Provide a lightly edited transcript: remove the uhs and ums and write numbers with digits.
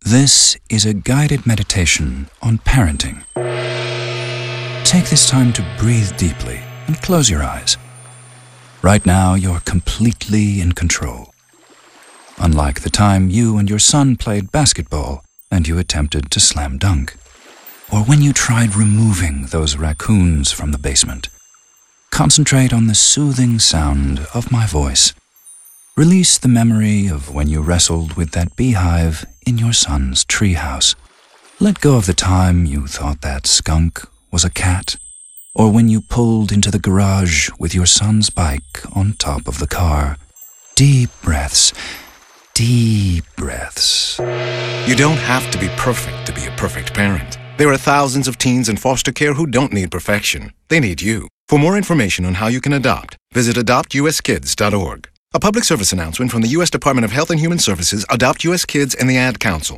This is a guided meditation on parenting. Take this time to breathe deeply and close your eyes. Right now, you're completely in control. Unlike the time you and your son played basketball and you attempted to slam dunk, or when you tried removing those raccoons from the basement. Concentrate on the soothing sound of my voice. Release the memory of when you wrestled with that beehive in your son's treehouse. Let go of the time you thought that skunk was a cat, or when you pulled into the garage with your son's bike on top of the car. Deep breaths, deep breaths. You don't have to be perfect to be a perfect parent. There are thousands of teens in foster care who don't need perfection. They need you. For more information on how you can adopt, visit adoptuskids.org. A public service announcement from the U.S. Department of Health and Human Services, Adopt U.S. Kids, and the Ad Council.